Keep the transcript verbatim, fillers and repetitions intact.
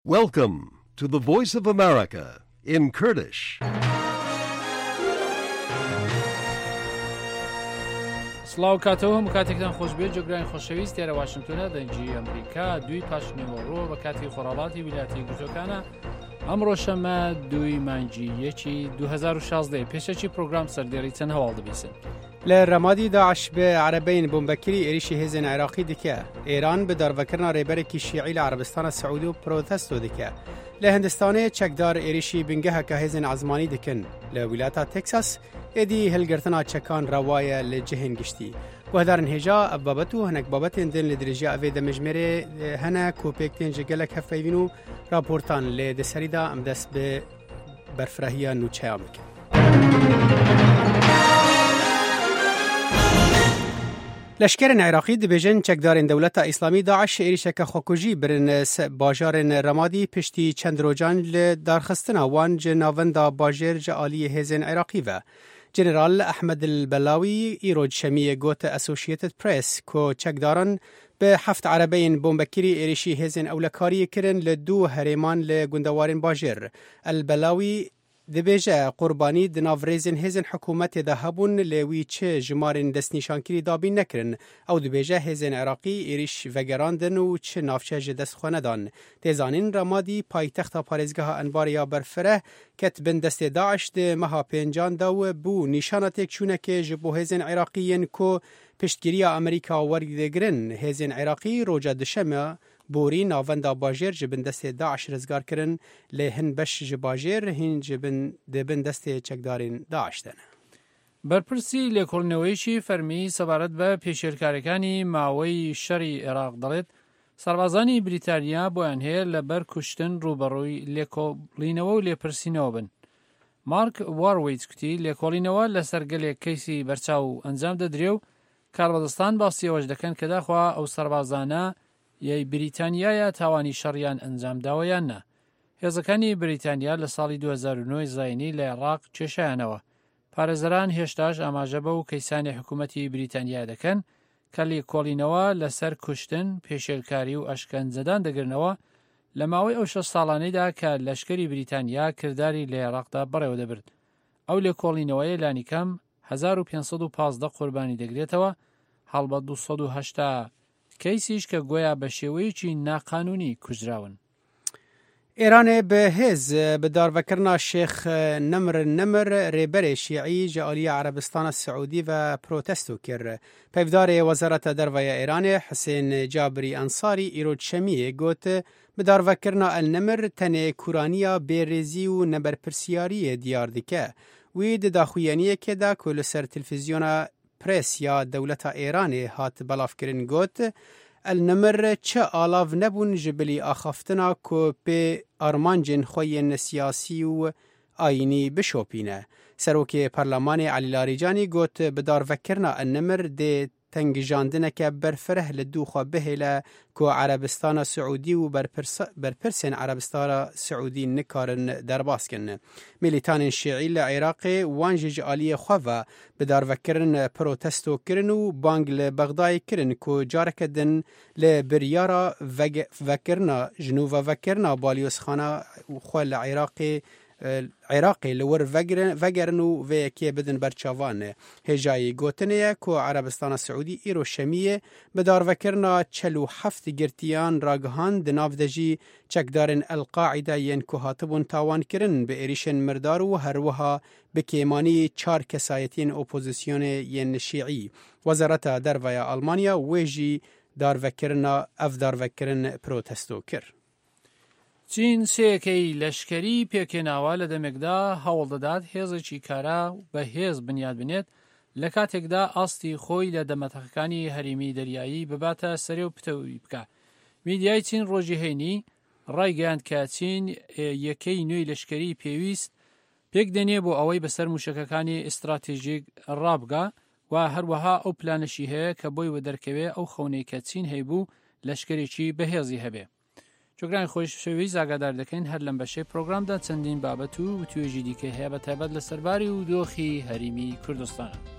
Welcome to the Voice of America in Kurdish. سلااو کاتەوە هەموو کاتێکتان خۆش بێت جۆگرانی خۆشەویست دیارە واشنگتۆنە دەنگی ئەمریکا دوی پاش نیوەڕۆ بە کاتی خۆڕاڵاتی ویلایەتە یەکگرتووەکانە ئەمڕۆ شەمە دوی مانگی یەکی دوو هەزار و شازدە پێشەکی پرۆگرام سەردێڕی چەند هەواڵ دەبیسن. لە ڕەمادی داعش بە عەرەبەین بۆمبەکری عێریشی هێزن عێراقی دکە. ئێران بە دارڤەکردنا ڕێبەرێکی شیعی لە عەرەبستانە سەعودی و پرۆتەستۆ دکە. لە هەندستانەیە چەکدار عێریشی بنگەهەکە هێزن عەزمانی دکن. لە ویلایەتە تێکساس ئێدی هەلگرتنا چەکان ڕەوایە لە جەهێن گشتی. گوهدارن هێژا ئەف بابەت و هەنێک بابەتێن دن لە درێژیە ئەوێ دەمەژمێرێ هەنە کۆپێکتێن جە گەلێک هەفەیڤین و راپۆرتان لێ دەسەریدا ئەم دەست بە بەرفرەهیە نوچەیان بکەن. لشکرین عراقی دبیجن چکدارین دولت اسلامی داعش عێریشەکە خۆکوژی برن باژارên رەمادی پشتی چەند ڕۆژان لە دارخستنا وان جە ناوەندا باژێر جە عالیە هێزن عێراقی و جنرال ئەحمەد البەلاوی ئیرۆج شەمیە گوتە ئەسۆشیێتد پرێس کۆ چەکداران بە حەفت عەرەبەین بۆمبەکری عێریشی هێزن ئەولەکاریە کرن لە دوو هەرێمان لە گوندەوارên باژێر. البەلاوی دبیجه قربانی دناورێزن هێزن حکوومەتێدا هەبوون لێوی چه ژمارن دەستنیشانکری دابین نەکردن ئەو دبیجه هێزن عێراقی عێریش vegeraندن و چه ناوچە ji destxwenedان. Têzanîn Ramadî paytexta parêzgeha Enbariya berfireh ket bin destê Daeş di meha pêncan da we bû nîşana têkçûnekê ji bo hêzên Iraqiyên ku piştgiriya Amerîka wergirin. Hêzên Iraqî roja dişeme بورî navenda bajêr ji bin destê Daeş rizgar kirin lê hin beş ji bajêr hîn ji bin dibin destê çekdarên Daeş de ne. بەرپرسی لێکۆڵینەوەیەکی فەرمی سەبارەت بە پێشێرکاریەکانی ماوەی شەڕی عێراق دەڵێت سەربازانی بریتانیا بۆیان هەیە لەبەر کوشتن ڕوبەڕووی لێکۆڵینەوە و لێپرسینەوە بن. مارک وارویت کوتی لێکۆڵینەوە لەسەر گەلێک کەیسی بەرچاو ئەنجام دەدرێ و کاربەدەستان باسیەوەش دەکەن کە داخوا ئەو سەربازانە یەی بریتانیایە تاوانی شەڕیان ئەنجام داوەیان نا. هێزەکانی بریتانیا لە ساڵی دوو هەزار و نۆ زاینی لە عێراق کێشایانەوە. پارێزەران هێشتاش ئاماژە بە و کەیسانی حکوومەتی بریتانیا دەکەن کە لێکۆڵینەوە لەسەر کوشتن، پێشێلکاری و ئەشکەنجەدان دەگرنەوە لە ماوەی ئەو شەش ساڵانەیدا کە لەشکری بریتانیا کردداری لە عێراقدا بەڕێوە دەبرد. ئەو لێکۆڵینەوەی لانیکەم هەزار و پێنج سەد و پانزدە قوربانی دەگرێتەوە، هەڵبەت دوو سەد و هەشتا کەیسیش کە گویا بە شێوەیەکی ناقانونی کوژراون. ئێرانێ بە هێز بە دارڤەکردنا شێخ نەمر نەمر ڕێبەرێ شیعی جە عالیە عەرەبستانە سەعودی و پرۆتەستۆ کرد. پەیڤدارێ وەزارەتە دەرڤەیە ئێرانێ حسێن جابری ئەنساری ئیرۆج شەمیە گوت بە دارڤەکردنا ئەلنەمر تەنێ کورانیە بێڕێزی و نەبەرپرسیاریە دیار دکە. وی دداخویەنیەکێدا کۆ لەسەر تلڤیزیۆنە پرێس یا دەولەتە ئێرانێ هات بەڵافکردن گوت النمر چه آلاو نبون جبلی آخافتنا کو پی آرمانجن خوین سیاسی و آینی بشوپینه. سروکی پارلمان علی لاریجانی گوت بدار وکرنا النمر ده تنگجاندنه که برفره لدو خواه بهیله که عربستان سعودی و برپرس برپرسن عربستان سعودی نکارن درباس کنه. ملیتان شیعی لعراق وانجج آلی خواه بدار وکرن پروتستو کرن و بانگ لبغدای کرن که جارک دن لبریارا وکرنا جنوب وکرنا بالیوس خانه خواه لعراق عراقی لور وگرن و ویکی بدن برچاوانه. هجایی گوتنیه که عربستان سعودی ایرو شمیه بدار وکرنا چلو هفت گرتیان راگهان دناف دجی چکدارن القاعده ین که هاتبون تاوان کرن به ایریشن مردار و هروها بکیمانی چار کسایتین اپوزیسیون ین شیعی. وزارت درویا آلمانیا ویجی دار وکرنا اف دار وکرن پروتستو کر. چین سێکەی لەشکری پێکێناوە لە دەمێکدا هەوڵ دەدات هێزێکی کارا بە هێز بنیاد بنێت لە کاتێکدا ئاستی خۆی لە دەمەتەقەکانی هەریمی دەریایی بباتە سەرێ و پتەوی بکە. میدیای چین ڕۆژی هەینی ڕایگەیاند کە چین یەکەی نوێی لەشکری پێویست پێک دێنێ بۆ ئەوەی بەسەر موشەکەکانی ئستراتێژیک ڕابگا و هەروەها ئەو پلانەشی هەیە کە بۆی وەدەرکەوێ ئەو خەونەی کە چین هەیبوو لەشکرێکی بەهێزی هەبێ. جۆگرانی خۆش شەویست ئاگادار دەکەین هەر لەم بەشەی پرۆگرامدا چەندین بابەت و توێژی دیکە هەیە بە تایبەت لە سەرباری و دۆخی هەریمی کوردستانە.